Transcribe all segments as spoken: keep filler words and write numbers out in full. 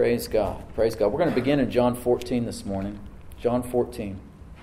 Praise God. Praise God. We're going to begin in John fourteen this morning. John fourteen.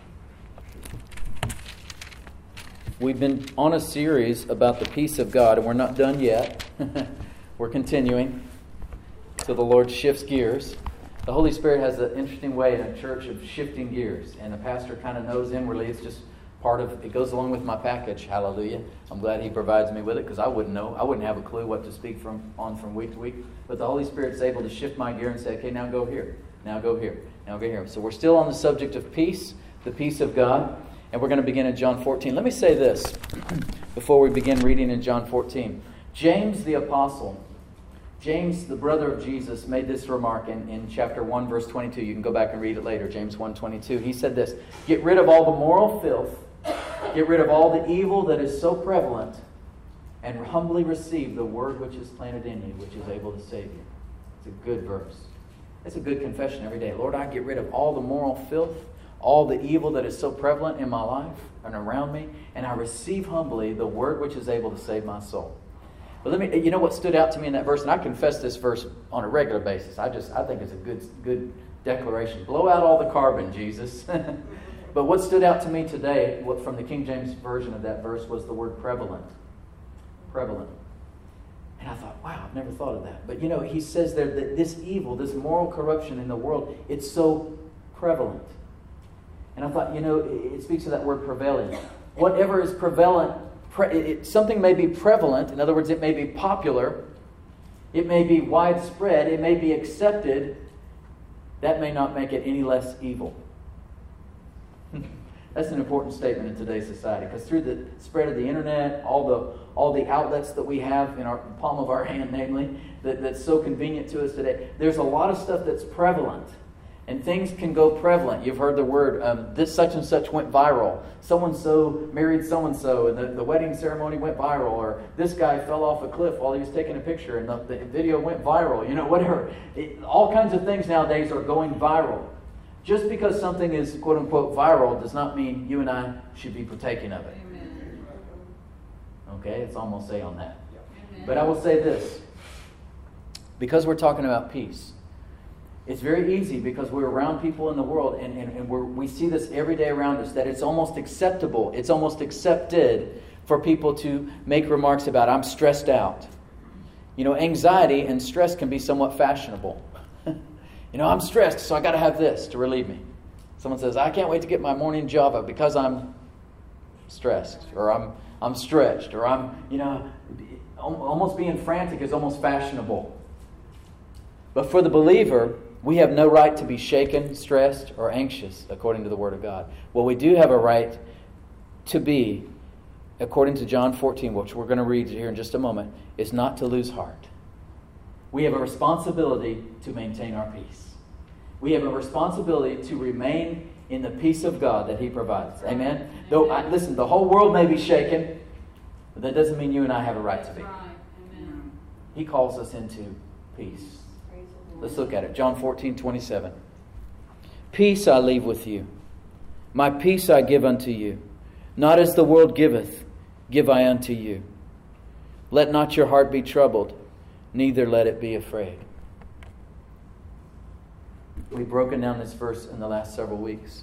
We've been on a series about the peace of God, and we're not done yet. We're continuing till the Lord shifts gears. The Holy Spirit has an interesting way in a church of shifting gears, and the pastor kind of knows inwardly. It's just part of, it goes along with my package. Hallelujah. I'm glad he provides me with it, because I wouldn't know. I wouldn't have a clue what to speak from on from week to week. But the Holy Spirit's able to shift my gear and say, okay, now go here. Now go here. Now go here. So we're still on the subject of peace, the peace of God. And we're going to begin in John fourteen. Let me say this before we begin reading in John fourteen. James the apostle, James the brother of Jesus, made this remark in, in chapter one, verse twenty-two. You can go back and read it later, James one twenty-two. He said this: get rid of all the moral filth, get rid of all the evil that is so prevalent, and humbly receive the word which is planted in you, which is able to save you. It's a good verse. It's a good confession every day. Lord, I get rid of all the moral filth, all the evil that is so prevalent in my life and around me, and I receive humbly the word which is able to save my soul. But let me, you know what stood out to me in that verse, and I confess this verse on a regular basis. I just, I think it's a good, good declaration. Blow out all the carbon, Jesus. But what stood out to me today, what from the King James version of that verse, was the word prevalent. Prevalent. And I thought, wow, I've never thought of that. But you know, he says there that this evil, this moral corruption in the world, it's so prevalent. And I thought, you know, it speaks to that word prevailing. Whatever is prevalent, pre- it, something may be prevalent. In other words, it may be popular. It may be widespread. It may be accepted. That may not make it any less evil. That's an important statement in today's society, because through the spread of the internet, all the all the outlets that we have in our palm of our hand, namely, that, that's so convenient to us today, there's a lot of stuff that's prevalent. And things can go prevalent. You've heard the word, um, this such and such went viral. So-and-so married so-and-so, and the, the wedding ceremony went viral. Or this guy fell off a cliff while he was taking a picture, and the, the video went viral. You know, whatever. It, all kinds of things nowadays are going viral. Just because something is, quote-unquote, viral does not mean you and I should be partaking of it. Amen. Okay, it's almost say on that. Amen. But I will say this. Because we're talking about peace, it's very easy, because we're around people in the world, and, and, and we're, we see this every day around us, that it's almost acceptable, it's almost accepted for people to make remarks about, I'm stressed out. You know, anxiety and stress can be somewhat fashionable. You know, I'm stressed, so I got to have this to relieve me. Someone says, I can't wait to get my morning Java because I'm stressed, or I'm I'm stretched, or I'm, you know, almost being frantic is almost fashionable. But for the believer, we have no right to be shaken, stressed, or anxious, according to the Word of God. What we do have a right to be, according to John fourteen, which we're going to read here in just a moment, is not to lose heart. We have a responsibility to maintain our peace. We have a responsibility to remain in the peace of God that He provides. Amen? Amen. Though, I, listen, the whole world may be shaken, but that doesn't mean you and I have a right to be. Amen. He calls us into peace. Let's look at it. John fourteen, twenty-seven. Peace I leave with you. My peace I give unto you. Not as the world giveth, give I unto you. Let not your heart be troubled, neither let it be afraid. We've broken down this verse in the last several weeks.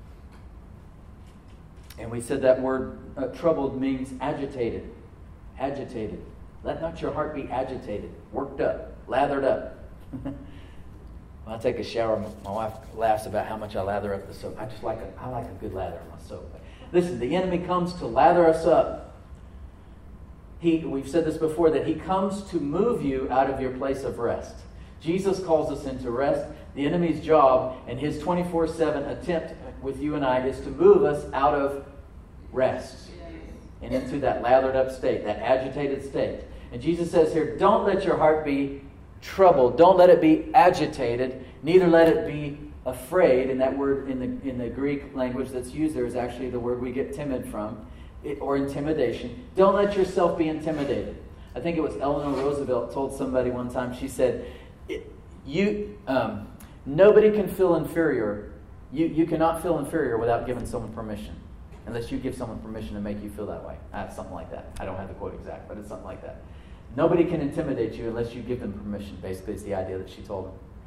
And we said that word uh, troubled means agitated. Agitated. Let not your heart be agitated, worked up, lathered up. When I take a shower, my wife laughs about how much I lather up the soap. I just like a, I like a good lather on my soap. Listen, the enemy comes to lather us up. He, we've said this before, that he comes to move you out of your place of rest. Jesus calls us into rest. The enemy's job and his twenty-four seven attempt with you and I is to move us out of rest and into that lathered up state, that agitated state. And Jesus says here, don't let your heart be troubled. Don't let it be agitated. Neither let it be afraid. And that word in the in the Greek language that's used there is actually the word we get timid from, it, or intimidation. Don't let yourself be intimidated. I think it was Eleanor Roosevelt told somebody one time, she said, "You um, nobody can feel inferior. You, you cannot feel inferior without giving someone permission. Unless you give someone permission to make you feel that way." Uh, something like that. I don't have the quote exact, but it's something like that. Nobody can intimidate you unless you give them permission, basically, is the idea that she told him.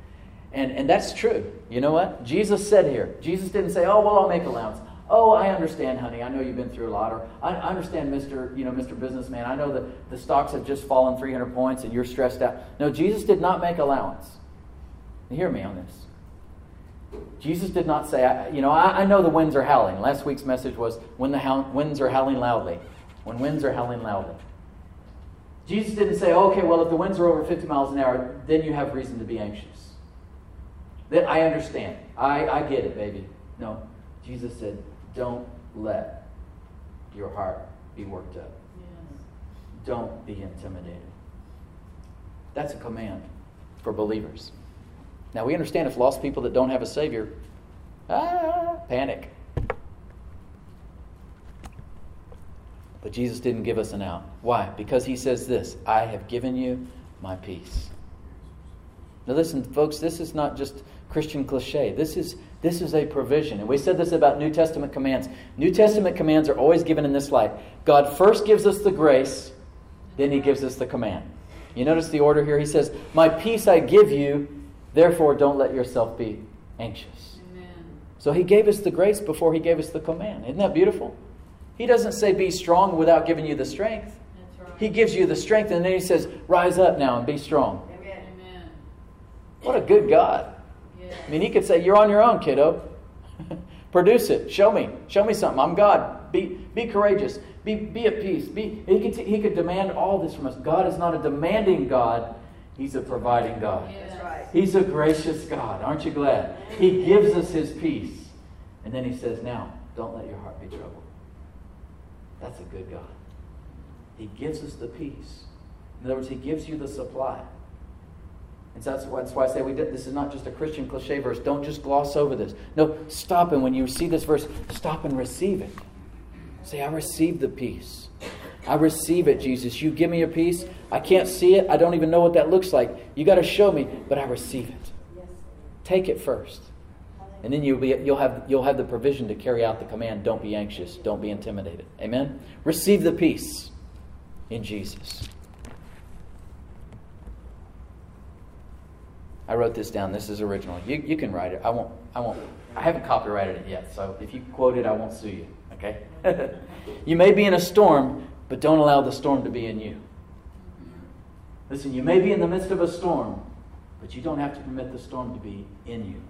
And, and that's true. You know what? Jesus said here. Jesus didn't say, oh, well, I'll make allowance. Oh, I understand, honey. I know you've been through a lot. Or I, I understand, Mister You know, Mister Businessman. I know that the stocks have just fallen three hundred points and you're stressed out. No, Jesus did not make allowance. Hear me on this. Jesus did not say, I, you know, I, I know the winds are howling. Last week's message was when the howl, winds are howling loudly. When winds are howling loudly. Jesus didn't say, okay, well, if the winds are over fifty miles an hour, then you have reason to be anxious. Then I understand. I, I get it, baby. No. Jesus said, don't let your heart be worked up. Yes. Don't be intimidated. That's a command for believers. Now, we understand if lost people that don't have a Savior, ah, panic. But Jesus didn't give us an out. Why? Because he says this, I have given you my peace. Now listen, folks, this is not just Christian cliche. This is this is a provision. And we said this about New Testament commands. New Testament commands are always given in this light. God first gives us the grace, then he gives us the command. You notice the order here? He says, my peace I give you, therefore don't let yourself be anxious. Amen. So he gave us the grace before he gave us the command. Isn't that beautiful? He doesn't say be strong without giving you the strength. That's right. He gives you the strength and then he says, rise up now and be strong. Amen. What a good God. Yes. I mean, he could say, you're on your own, kiddo. Produce it. Show me. Show me something. I'm God. Be be courageous. Be be at peace. Be, he, could, he could demand all this from us. God is not a demanding God. He's a providing God. Yes. That's right. He's a gracious God. Aren't you glad? He gives us his peace. And then he says, now, don't let your heart be troubled. That's a good God. He gives us the peace. In other words, he gives you the supply. And so that's why, that's why I say we did, this is not just a Christian cliche verse. Don't just gloss over this. No, stop, and when you see this verse, stop and receive it. Say, I receive the peace. I receive it, Jesus. You give me a peace. I can't see it. I don't even know what that looks like. You got to show me, but I receive it. Take it first. And then you'll be, you'll have you'll have the provision to carry out the command, don't be anxious, don't be intimidated. Amen? Receive the peace in Jesus. I wrote this down. This is original. You you can write it. I won't I won't I haven't copyrighted it yet, so if you quote it, I won't sue you. Okay? You may be in a storm, but don't allow the storm to be in you. Listen, you may be in the midst of a storm, but you don't have to permit the storm to be in you.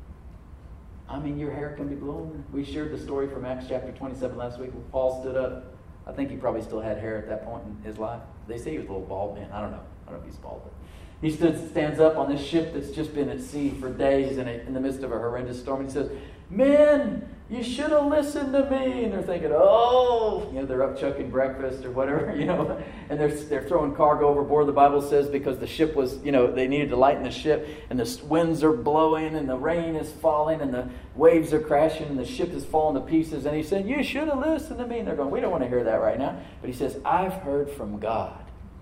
I mean, your hair can be blown. We shared the story from Acts chapter twenty-seven last week when Paul stood up. I think he probably still had hair at that point in his life. They say he was a little bald man. I don't know. I don't know if he's bald. But he stood, stands up on this ship that's just been at sea for days in, a, in the midst of a horrendous storm. And he says, men, you should have listened to me. And they're thinking, oh, you know, they're up chucking breakfast or whatever, you know, and they're they're throwing cargo overboard, the Bible says, because the ship was, you know, they needed to lighten the ship, and the winds are blowing, and the rain is falling, and the waves are crashing, and the ship is falling to pieces. And he said, you should have listened to me. And they're going, we don't want to hear that right now. But he says, I've heard from God.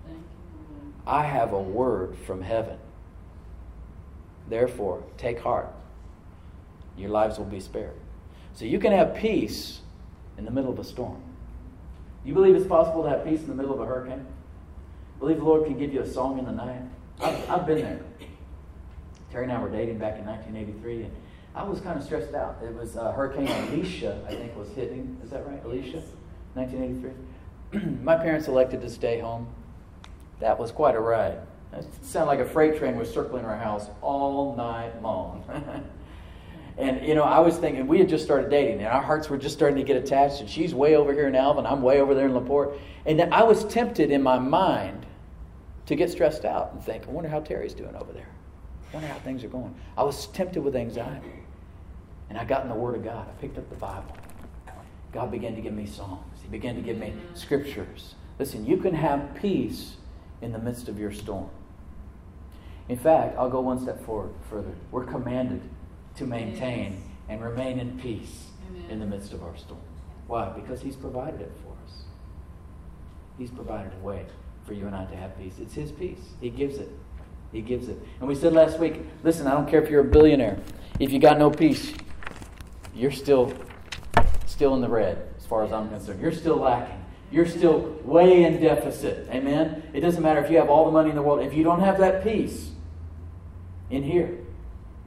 I have a word from heaven. Therefore, take heart. Your lives will be spared. So you can have peace in the middle of a storm. You believe it's possible to have peace in the middle of a hurricane? Believe the Lord can give you a song in the night? I've, I've been there. Terry and I were dating back in nineteen eighty-three, and I was kind of stressed out. It was uh, Hurricane Alicia, I think, was hitting. Is that right, Alicia? nineteen eighty-three. My parents elected to stay home. That was quite a ride. It sounded like a freight train was circling our house all night long. And, you know, I was thinking, we had just started dating, and our hearts were just starting to get attached, and she's way over here in Alvin, I'm way over there in LaPorte. And I was tempted in my mind to get stressed out and think, I wonder how Terry's doing over there. I wonder how things are going. I was tempted with anxiety. And I got in the Word of God. I picked up the Bible. God began to give me songs. He began to give me scriptures. Listen, you can have peace in the midst of your storm. In fact, I'll go one step forward further. We're commanded to maintain yes. and remain in peace Amen. In the midst of our storm. Why? Because He's provided it for us. He's provided a way for you and I to have peace. It's His peace. He gives it. He gives it. And we said last week, listen, I don't care if you're a billionaire. If you got no peace, you're still, still in the red as far as I'm concerned. You're still lacking. You're still way in deficit. Amen? It doesn't matter if you have all the money in the world. If you don't have that peace in here,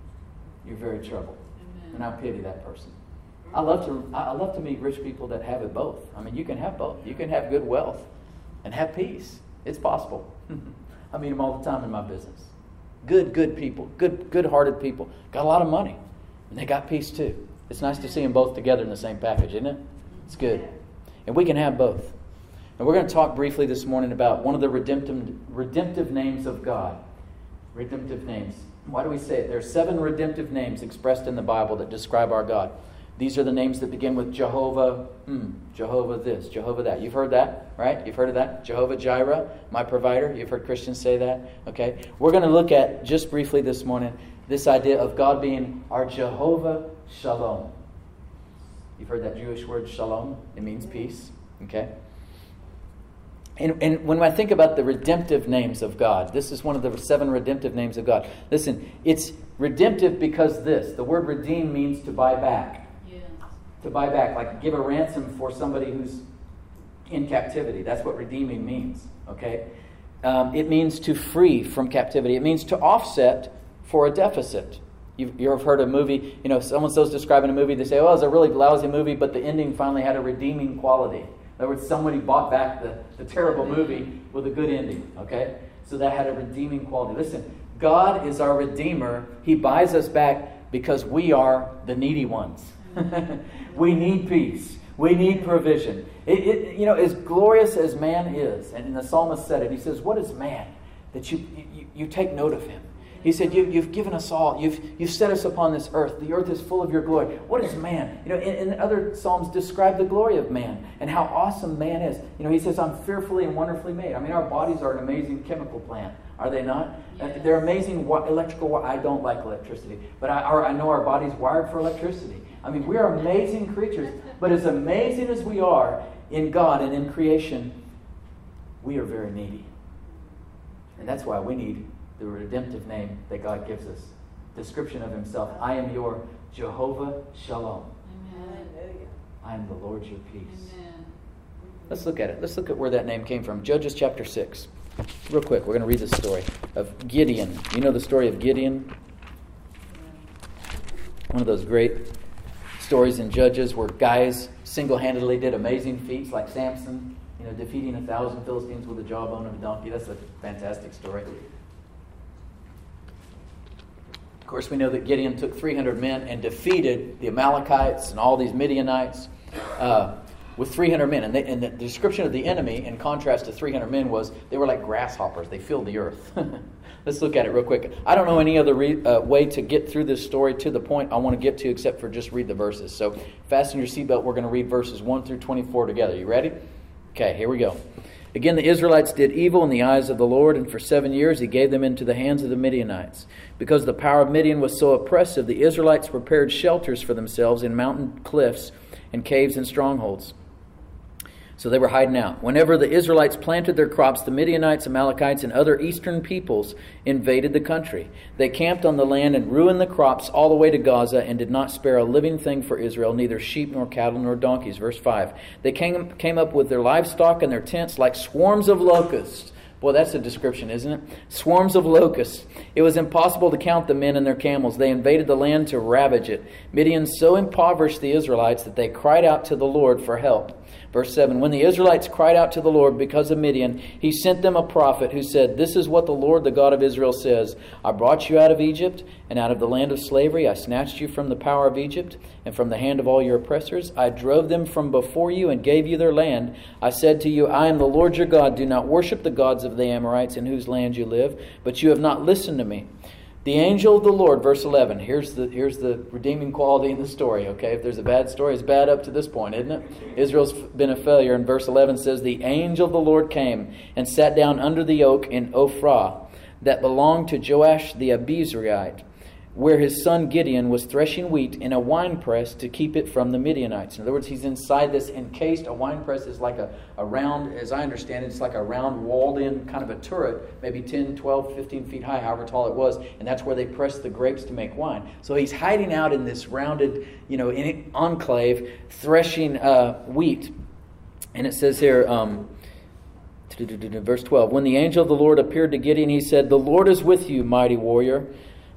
you're very troubled. Amen. And I pity that person. I love to I love to meet rich people that have it both. I mean, you can have both. You can have good wealth and have peace. It's possible. I meet them all the time in my business. Good, good people. Good, good-hearted people. Got a lot of money. And they got peace too. It's nice to see them both together in the same package, isn't it? It's good. And we can have both. And we're going to talk briefly this morning about one of the redemptive, redemptive names of God. Redemptive names. Why do we say it? There are seven redemptive names expressed in the Bible that describe our God. These are the names that begin with Jehovah, mm, Jehovah this, Jehovah that. You've heard that, right? You've heard of that? Jehovah Jireh, my provider. You've heard Christians say that, okay? We're going to look at, just briefly this morning, this idea of God being our Jehovah Shalom. You've heard that Jewish word shalom? It means peace, okay? And, and when I think about the redemptive names of God, this is one of the seven redemptive names of God. Listen, it's redemptive because this, the word redeem means to buy back. To buy back, like give a ransom for somebody who's in captivity. That's what redeeming means, okay? Um, it means to free from captivity. It means to offset for a deficit. You've, you've heard a movie, you know, someone's describing a movie, they say, oh, it's a really lousy movie, but the ending finally had a redeeming quality. In other words, somebody bought back the, the terrible movie with a good ending, okay? So that had a redeeming quality. Listen, God is our Redeemer. He buys us back because we are the needy ones. We need peace. We need provision. It, it, you know, as glorious as man is, and the psalmist said it, he says, what is man that you, you, you take note of him? He said, you, you've given us all. You've, you've set us upon this earth. The earth is full of your glory. What is man? You know, in, in other psalms describe the glory of man and how awesome man is. You know, he says, I'm fearfully and wonderfully made. I mean, our bodies are an amazing chemical plant. Are they not? Yes. They're amazing electrical. I don't like electricity, but I, our, I know our body's wired for electricity. I mean, we are amazing creatures, but as amazing as we are in God and in creation, we are very needy. And that's why we need the redemptive name that God gives us. Description of himself. I am your Jehovah Shalom. Amen. I am the Lord your peace. Amen. Let's look at it. Let's look at where that name came from. Judges chapter six. Real quick, we're going to read the story of Gideon. You know the story of Gideon? One of those great stories in Judges where guys single-handedly did amazing feats like Samson, you know, defeating a thousand Philistines with the jawbone of a donkey. That's a fantastic story. Of course, we know that Gideon took three hundred men and defeated the Amalekites and all these Midianites uh, with three hundred men. And, they, and the description of the enemy, in contrast to three hundred men, was they were like grasshoppers. They filled the earth. Let's look at it real quick. I don't know any other re- uh, way to get through this story to the point I want to get to except for just read the verses. So fasten your seatbelt. We're going to read verses one through twenty-four together. You ready? Okay, here we go. Again, the Israelites did evil in the eyes of the Lord, and for seven years he gave them into the hands of the Midianites. Because the power of Midian was so oppressive, the Israelites prepared shelters for themselves in mountain cliffs and caves and strongholds. So they were hiding out. Whenever the Israelites planted their crops, the Midianites, Amalekites, and other eastern peoples invaded the country. They camped on the land and ruined the crops all the way to Gaza and did not spare a living thing for Israel, neither sheep nor cattle nor donkeys. Verse five. They came, came up with their livestock and their tents like swarms of locusts. Boy, that's a description, isn't it? Swarms of locusts. It was impossible to count the men and their camels. They invaded the land to ravage it. Midian so impoverished the Israelites that they cried out to the Lord for help. Verse seven, when the Israelites cried out to the Lord because of Midian, he sent them a prophet who said, this is what the Lord, the God of Israel, says. I brought you out of Egypt and out of the land of slavery. I snatched you from the power of Egypt and from the hand of all your oppressors. I drove them from before you and gave you their land. I said to you, I am the Lord your God. Do not worship the gods of the Amorites in whose land you live. But you have not listened to me. The angel of the Lord, verse eleven. Here's the here's the redeeming quality in the story, okay? If there's a bad story, it's bad up to this point, isn't it? Israel's been a failure. And verse eleven says, the angel of the Lord came and sat down under the oak in Ophrah that belonged to Joash the Abiezrite, where his son Gideon was threshing wheat in a winepress to keep it from the Midianites. In other words, he's inside this encased. A winepress is like a, a round, as I understand it, it's like a round walled-in kind of a turret, maybe ten, twelve, fifteen feet high, however tall it was, and that's where they pressed the grapes to make wine. So he's hiding out in this rounded, you know, in enclave, threshing uh, wheat. And it says here, um, verse twelve, when the angel of the Lord appeared to Gideon, he said, the Lord is with you, mighty warrior.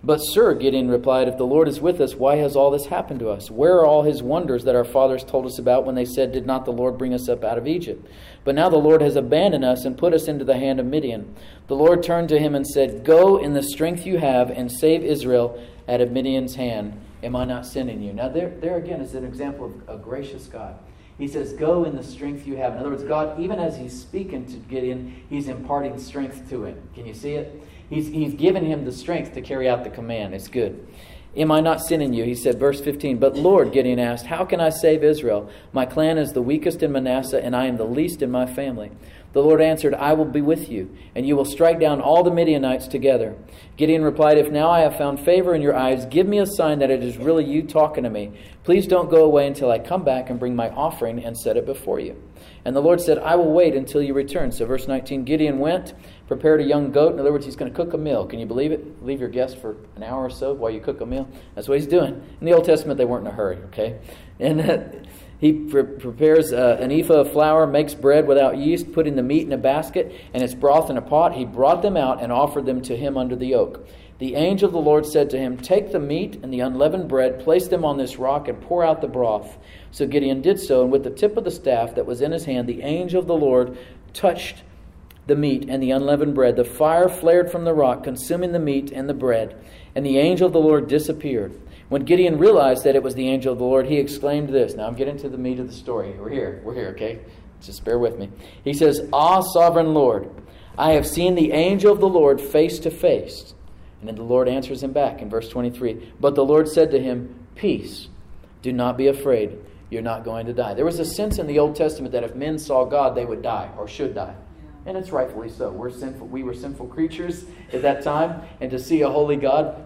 But sir, Gideon replied, if the Lord is with us, why has all this happened to us? Where are all his wonders that our fathers told us about when they said, did not the Lord bring us up out of Egypt? But now the Lord has abandoned us and put us into the hand of Midian. The Lord turned to him and said, go in the strength you have and save Israel out of Midian's hand. Am I not sending you? Now there, there again is an example of a gracious God. He says, go in the strength you have. In other words, God, even as he's speaking to Gideon, he's imparting strength to him. Can you see it? He's, he's given him the strength to carry out the command. It's good. Am I not sending you? He said, verse fifteen, but Lord, Gideon asked, how can I save Israel? My clan is the weakest in Manasseh, and I am the least in my family. The Lord answered, I will be with you, and you will strike down all the Midianites together. Gideon replied, if now I have found favor in your eyes, give me a sign that it is really you talking to me. Please don't go away until I come back and bring my offering and set it before you. And the Lord said, I will wait until you return. So verse nineteen, Gideon went, prepared a young goat. In other words, he's going to cook a meal. Can you believe it? Leave your guest for an hour or so while you cook a meal. That's what he's doing. In the Old Testament, they weren't in a hurry, okay? And uh, he pre- prepares uh, an ephah of flour, makes bread without yeast, putting the meat in a basket and its broth in a pot. He brought them out and offered them to him under the oak. The angel of the Lord said to him, take the meat and the unleavened bread, place them on this rock, and pour out the broth. So Gideon did so, and with the tip of the staff that was in his hand, the angel of the Lord touched the meat and the unleavened bread. The fire flared from the rock, consuming the meat and the bread, and the angel of the Lord disappeared. When Gideon realized that it was the angel of the Lord, he exclaimed this. Now I'm getting to the meat of the story. We're here. We're here, okay? Just bear with me. He says, ah, sovereign Lord, I have seen the angel of the Lord face to face. And then the Lord answers him back in verse twenty-three. But the Lord said to him, peace, do not be afraid. You're not going to die. There was a sense in the Old Testament that if men saw God, they would die or should die. And it's rightfully so. We're sinful. We were sinful creatures at that time. And to see a holy God,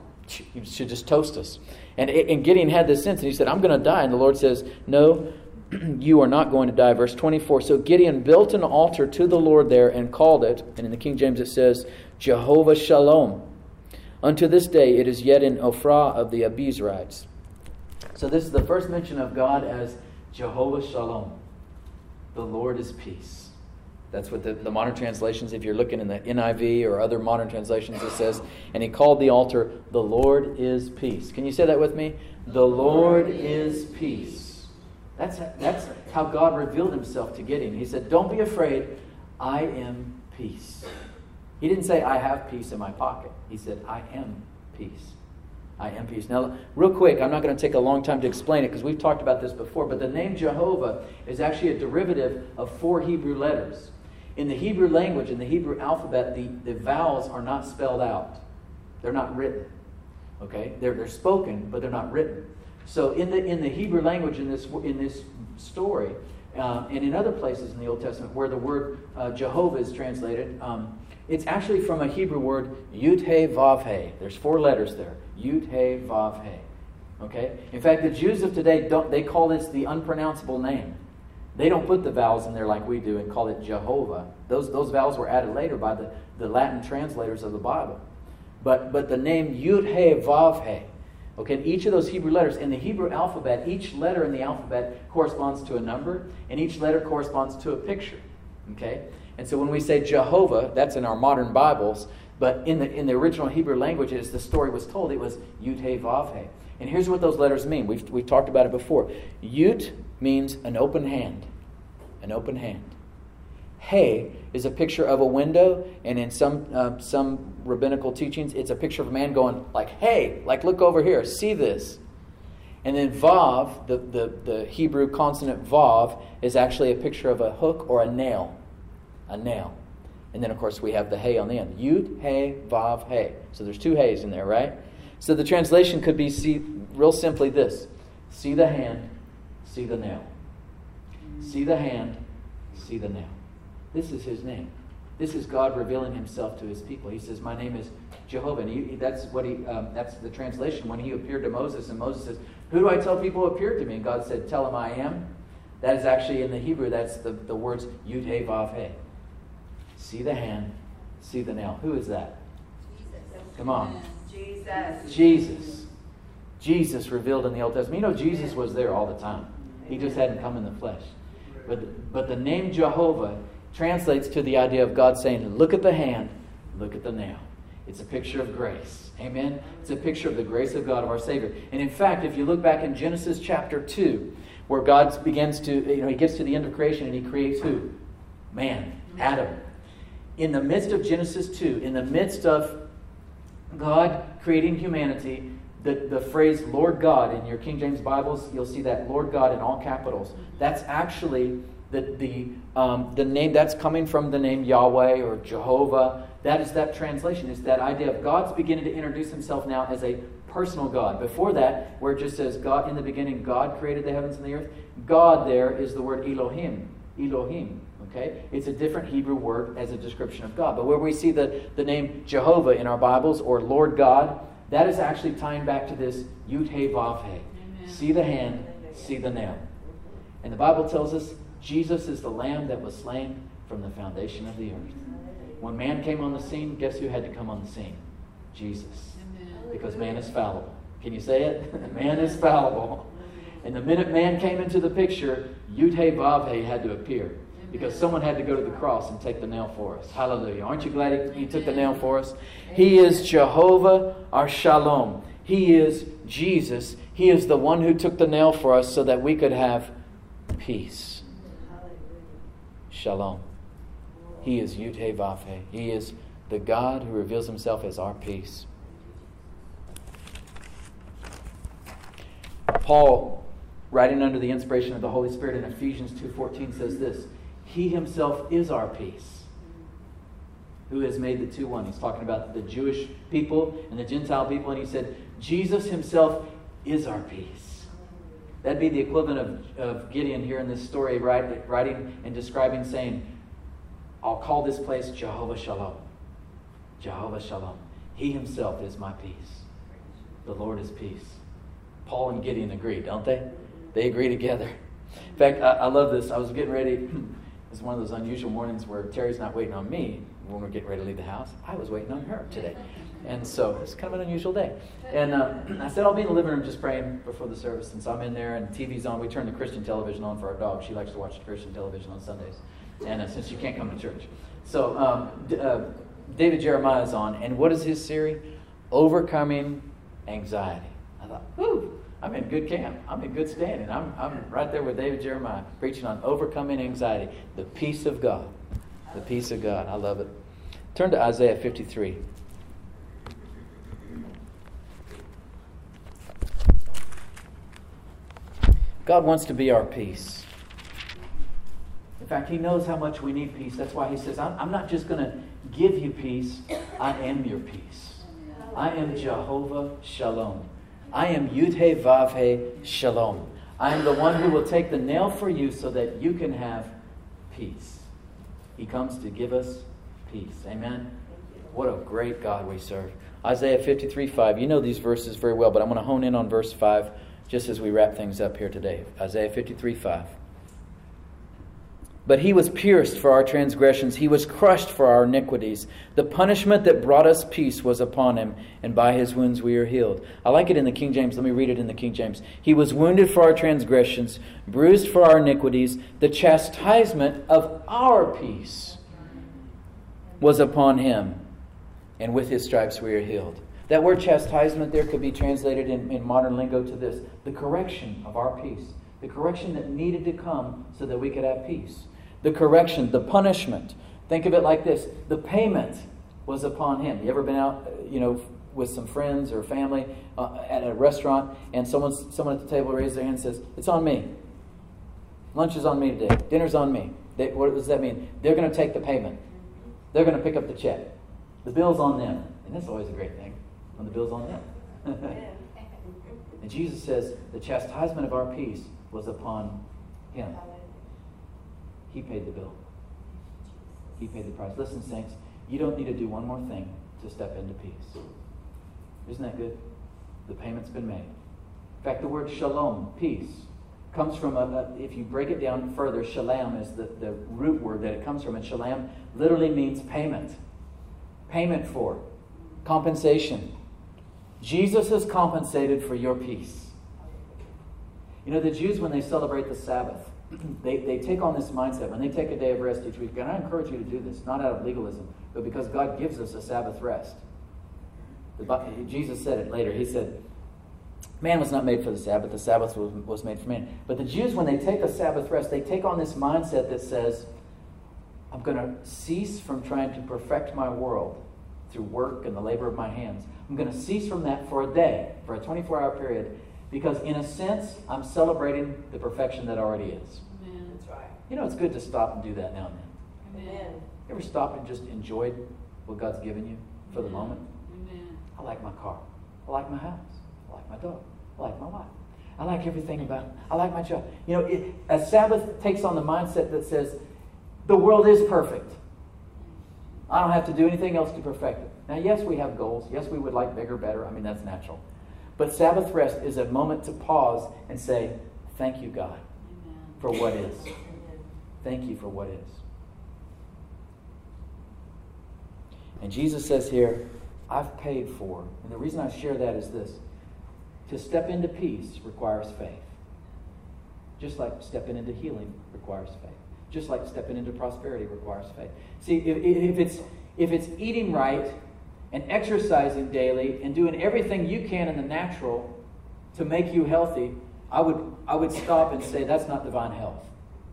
he should just toast us. And, and Gideon had this sense. And he said, I'm going to die. And the Lord says, no, you are not going to die. Verse twenty-four. So Gideon built an altar to the Lord there and called it. And in the King James it says, Jehovah Shalom. Unto this day it is yet in Ophrah of the Abiezrites. So this is the first mention of God as Jehovah Shalom. The Lord is peace. That's what the, the modern translations, if you're looking in the N I V or other modern translations, it says, and he called the altar, the Lord is peace. Can you say that with me? The Lord is peace. That's, that's how God revealed himself to Gideon. He said, don't be afraid, I am peace. He didn't say, I have peace in my pocket. He said, I am peace. I am peace. Now, real quick, I'm not going to take a long time to explain it because we've talked about this before, but the name Jehovah is actually a derivative of four Hebrew letters. In the Hebrew language, in the Hebrew alphabet, the, the vowels are not spelled out. They're not written. Okay? They're, they're spoken, but they're not written. So in the in the Hebrew language, in this in this story, uh, and in other places in the Old Testament where the word uh, Jehovah is translated, um, it's actually from a Hebrew word, Yud-He-Vav-He. There's four letters there. Yud-He-Vav-He. Okay? In fact, the Jews of today, don't they call this the unpronounceable name. They don't put the vowels in there like we do and call it Jehovah. Those those vowels were added later by the, the Latin translators of the Bible. But but the name Yud-He-Vav-He, okay, in each of those Hebrew letters, in the Hebrew alphabet, each letter in the alphabet corresponds to a number, and each letter corresponds to a picture. Okay? And so when we say Jehovah, that's in our modern Bibles, but in the in the original Hebrew language, as the story was told, it was Yud-He-Vav-He. And here's what those letters mean. We've we've talked about it before. Yud means an open hand. An open hand. He is a picture of a window, and in some uh, some rabbinical teachings, it's a picture of a man going like, hey, like look over here, see this. And then Vav, the, the, the Hebrew consonant Vav, is actually a picture of a hook or a nail. A nail. And then, of course, we have the He on the end. Yud, He, Vav, He. So there's two He's in there, right? So the translation could be see, real simply this. See the hand, see the nail. See the hand, see the nail. This is his name. This is God revealing himself to his people. He says, my name is Jehovah. And he, that's what he. Um, that's the translation when he appeared to Moses. And Moses says, who do I tell people appeared to me? And God said, tell him I am. That is actually in the Hebrew, that's the, the words Yud, He, Vav, He. See the hand, see the nail. Who is that? Jesus. Come on. Jesus. Jesus. Jesus revealed in the Old Testament. You know, Jesus was there all the time. He just hadn't come in the flesh. But, but the name Jehovah translates to the idea of God saying, look at the hand, look at the nail. It's a picture of grace. Amen? It's a picture of the grace of God, of our Savior. And in fact, if you look back in Genesis chapter two, where God begins to, you know, he gets to the end of creation and he creates who? Man, Adam. In the midst of Genesis two, in the midst of God creating humanity, the, the phrase Lord God, in your King James Bibles, you'll see that Lord God in all capitals. That's actually the, the, um, the name, that's coming from the name Yahweh or Jehovah. That is that translation. It's that idea of God's beginning to introduce himself now as a personal God. Before that, where it just says God in the beginning, God created the heavens and the earth. God there is the word Elohim. Elohim. Okay? It's a different Hebrew word as a description of God. But where we see the, the name Jehovah in our Bibles or Lord God, that is actually tying back to this Yud He Vav He. See the hand, see the nail. And the Bible tells us Jesus is the Lamb that was slain from the foundation of the earth. When man came on the scene, guess who had to come on the scene? Jesus. Because man is fallible. Can you say it? Man is fallible. And the minute man came into the picture, Yud He Vav He had to appear. Because someone had to go to the cross and take the nail for us. Hallelujah. Aren't you glad he, he took the nail for us? He is Jehovah our Shalom. He is Jesus. He is the one who took the nail for us so that we could have peace. Shalom. He is Yud He Vav He. He is the God who reveals himself as our peace. Paul, writing under the inspiration of the Holy Spirit in Ephesians two fourteen, says this: He himself is our peace, who has made the two one. He's talking about the Jewish people and the Gentile people, and he said, Jesus himself is our peace. That'd be the equivalent of, of Gideon here in this story, right, writing and describing, saying, I'll call this place Jehovah Shalom. Jehovah Shalom. He himself is my peace. The Lord is peace. Paul and Gideon agree, don't they? They agree together. In fact, I, I love this. I was getting ready. It's one of those unusual mornings where Terry's not waiting on me when we're getting ready to leave the house. I was waiting on her today. And so it's kind of an unusual day. And uh, I said, I'll be in the living room just praying before the service. And so I'm in there and T V's on. We turn the Christian television on for our dog. She likes to watch Christian television on Sundays. And uh, since she can't come to church. So um, D- uh, David Jeremiah is on. And what is his series? Overcoming Anxiety. I thought, whoo, I'm in good camp. I'm in good standing. I'm, I'm right there with David Jeremiah preaching on overcoming anxiety. The peace of God. The peace of God. I love it. Turn to Isaiah fifty-three. God wants to be our peace. In fact, he knows how much we need peace. That's why he says, I'm, I'm not just going to give you peace. I am your peace. I am Jehovah Shalom. I am Yud He Vav He Shalom. I am the one who will take the nail for you so that you can have peace. He comes to give us peace. Amen? What a great God we serve. Isaiah fifty-three five. You know these verses very well, but I'm going to hone in on verse five just as we wrap things up here today. Isaiah fifty-three five. But he was pierced for our transgressions. He was crushed for our iniquities. The punishment that brought us peace was upon him, and by his wounds we are healed. I like it in the King James. Let me read it in the King James. He was wounded for our transgressions, bruised for our iniquities. The chastisement of our peace was upon him, and with his stripes we are healed. That word chastisement there could be translated in, in modern lingo to this: the correction of our peace. The correction that needed to come so that we could have peace. The correction, the punishment. Think of it like this: the payment was upon him. You ever been out, you know, with some friends or family uh, at a restaurant, and someone someone at the table raises their hand and says, "It's on me. Lunch is on me today. Dinner's on me." They, what does that mean? They're going to take the payment. They're going to pick up the check. The bill's on them, and that's always a great thing when the bill's on them. And Jesus says, "The chastisement of our peace was upon him." He paid the bill. He paid the price. Listen, saints, you don't need to do one more thing to step into peace. Isn't that good? The payment's been made. In fact, the word shalom, peace, comes from, a, a, if you break it down further, shalom is the, the root word that it comes from. And shalom literally means payment. Payment for. Compensation. Jesus has compensated for your peace. You know, the Jews, when they celebrate the Sabbath, they, they take on this mindset. When they take a day of rest each week, and I encourage you to do this, not out of legalism, but because God gives us a Sabbath rest. The, Jesus said it later. He said, man was not made for the Sabbath. The Sabbath was, was made for man. But the Jews, when they take a Sabbath rest, they take on this mindset that says, I'm going to cease from trying to perfect my world through work and the labor of my hands. I'm going to cease from that for a day, for a twenty-four hour period, because in a sense, I'm celebrating the perfection that already is. Amen. That's right. You know, it's good to stop and do that now and then. Amen. You ever stop and just enjoy what God's given you for the moment? Amen. I like my car. I like my house. I like my dog. I like my wife. I like everything about it. I like my job. You know, it, a Sabbath takes on the mindset that says, the world is perfect. I don't have to do anything else to perfect it. Now, yes, we have goals. Yes, we would like bigger, better. I mean, that's natural. But Sabbath rest is a moment to pause and say, thank you, God, Amen. for what is. Thank you for what is. And Jesus says here, I've paid for. And the reason I share that is this. To step into peace requires faith. Just like stepping into healing requires faith. Just like stepping into prosperity requires faith. See, if, if it's if it's eating right and exercising daily and doing everything you can in the natural to make you healthy, I would I would stop and say that's not divine health.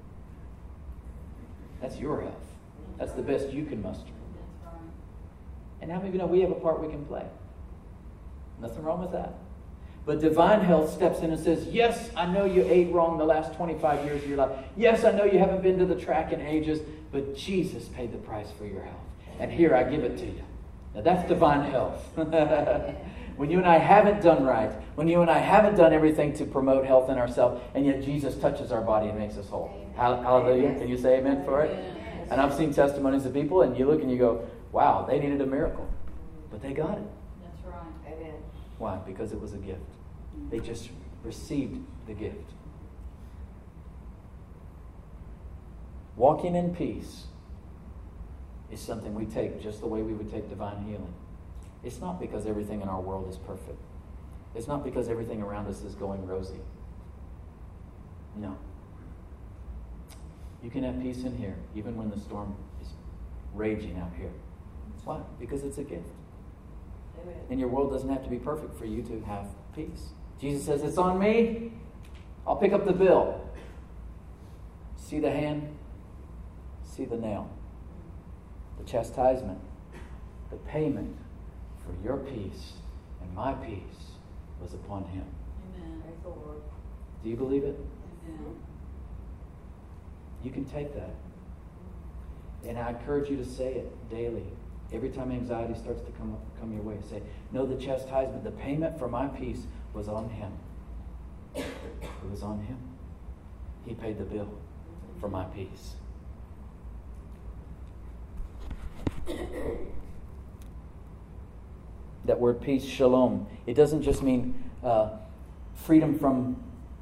That's your health. That's the best you can muster. And how many of you know we have a part we can play? Nothing wrong with that. But divine health steps in and says, yes, I know you ate wrong the last twenty-five years of your life. Yes, I know you haven't been to the track in ages, but Jesus paid the price for your health. And here I give it to you. Now that's divine health. When you and I haven't done right, when you and I haven't done everything to promote health in ourselves, and yet Jesus touches our body and makes us whole. Hallelujah. Can you say amen for it? And I've seen testimonies of people, and you look and you go, wow, they needed a miracle. But they got it. That's right. Amen. Why? Because it was a gift. They just received the gift. Walking in peace is something we take just the way we would take divine healing. It's not because everything in our world is perfect. It's not because everything around us is going rosy. No. You can have peace in here, even when the storm is raging out here. Why? Because it's a gift. Amen. And your world doesn't have to be perfect for you to have peace. Jesus says, it's on me. I'll pick up the bill. See the hand? See the nail. The chastisement, the payment for your peace and my peace was upon him. Amen. Praise the Lord. Do you believe it? Amen. You can take that. And I encourage you to say it daily. Every time anxiety starts to come up, come your way, say, no, the chastisement, the payment for my peace was on him. It was on him. He paid the bill for my peace. That word peace, shalom, it doesn't just mean uh, freedom from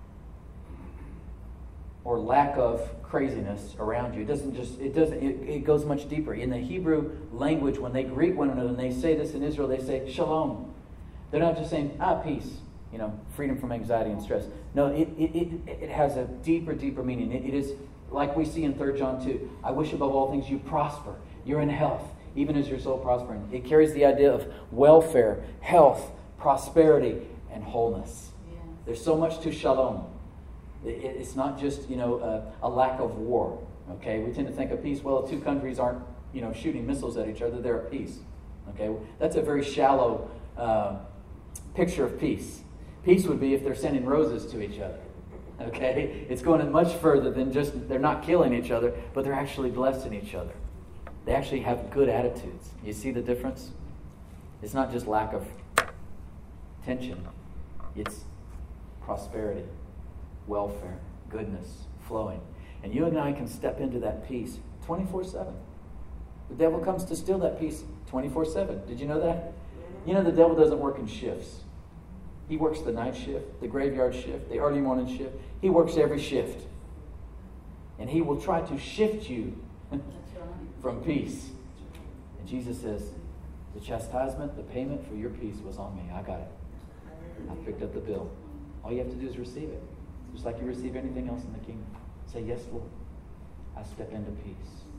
or lack of craziness around you. It doesn't just, it doesn't, it, it goes much deeper. In the Hebrew language, when they greet one another and they say this in Israel, they say shalom. They're not just saying, ah, peace, you know, freedom from anxiety and stress. No, it it, it, it has a deeper, deeper meaning. It, it is like we see in Third John two. I wish above all things you prosper. You're in health, even as your soul prospering. It carries the idea of welfare, health, prosperity, and wholeness. Yeah. There's so much to shalom. It's not just, you know, a, a lack of war. Okay, we tend to think of peace. Well, if two countries aren't, you know, shooting missiles at each other, they're at peace. Okay, that's a very shallow uh, picture of peace. Peace would be if they're sending roses to each other. Okay, it's going much further than just they're not killing each other, but they're actually blessing each other. They actually have good attitudes. You see the difference? It's not just lack of tension. It's prosperity, welfare, goodness, flowing. And you and I can step into that peace twenty-four seven. The devil comes to steal that peace twenty-four seven. Did you know that? You know the devil doesn't work in shifts. He works the night shift, the graveyard shift, the early morning shift. He works every shift. And he will try to shift you from peace. And Jesus says, the chastisement, the payment for your peace was on me. I got it. I picked up the bill. All you have to do is receive it. Just like you receive anything else in the kingdom. Say, yes, Lord. I step into peace.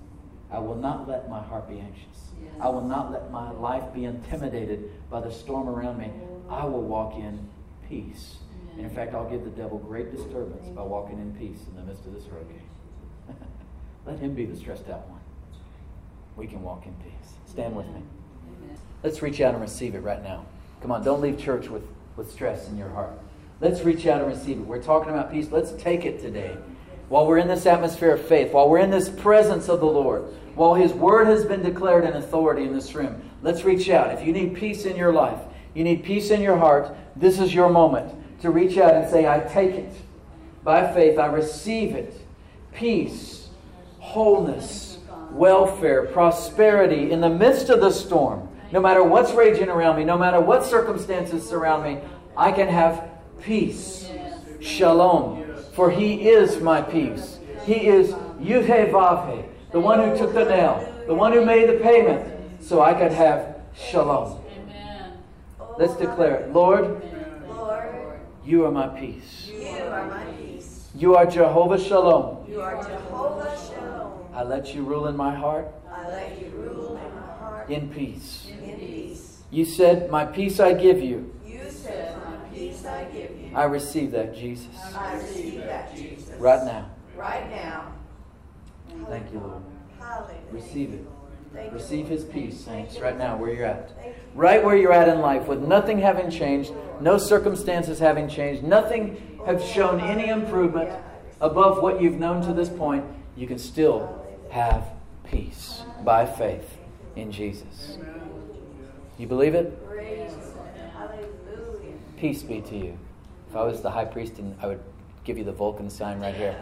I will not let my heart be anxious. Yes. I will not let my life be intimidated by the storm around me. I will walk in peace. And in fact, I'll give the devil great disturbance by walking in peace in the midst of this hurricane. Let him be the stressed out one. We can walk in peace. Stand with me. Let's reach out and receive it right now. Come on, don't leave church with, with stress in your heart. Let's reach out and receive it. We're talking about peace. Let's take it today. While we're in this atmosphere of faith, while we're in this presence of the Lord, while His Word has been declared in authority in this room, let's reach out. If you need peace in your life, you need peace in your heart, this is your moment to reach out and say, I take it. By faith, I receive it. Peace, wholeness, welfare, prosperity in the midst of the storm. No matter what's raging around me, no matter what circumstances surround me, I can have peace. Shalom. For He is my peace. He is Yud-Heh-Vav-Heh, the one who took the nail, the one who made the payment, so I could have shalom. Let's declare it. Lord, Lord, You are my peace. You are my peace. You are Jehovah Shalom. You are Jehovah Shalom. I let You rule in my heart I let You rule in my heart in peace. in peace. You said, my peace I give You. You said, my peace I give You. I receive that, Jesus. I receive that, Jesus. Right now. Right now. Thank You, Lord. Hallelujah. Receive it. Thank you, Receive Lord. His peace, saints, right now where you're at. Thank you. Right where you're at in life, with nothing having changed, no circumstances having changed, nothing have shown any improvement above what you've known to this point, you can still have peace by faith in Jesus. You believe it? Praise God. Hallelujah. Peace be to you. If I was the high priest, and I would give you the Vulcan sign right here.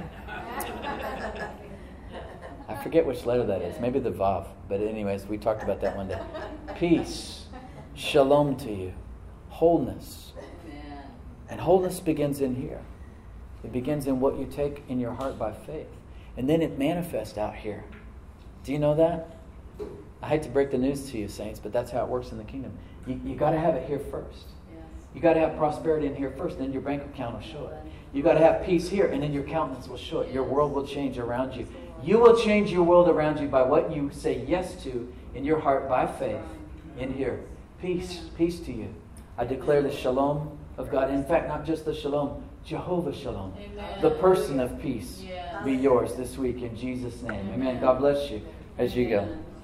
I forget which letter that is. Maybe the Vav. But anyways, we talked about that one day. Peace. Shalom to you. Wholeness. And wholeness begins in here. It begins in what you take in your heart by faith. And then it manifests out here. Do you know that? I hate to break the news to you, saints, but that's how it works in the kingdom. You, you got to have it here first. You got to have prosperity in here first, then your bank account will show it. You got to have peace here, and then your countenance will show it. Your world will change around you. You will change your world around you by what you say yes to in your heart by faith in here. Peace, peace to you. I declare the shalom of God. In fact, not just the shalom, Jehovah Shalom. Amen. The person of peace Yeah. be yours this week in Jesus' name. Amen. God bless you as you go.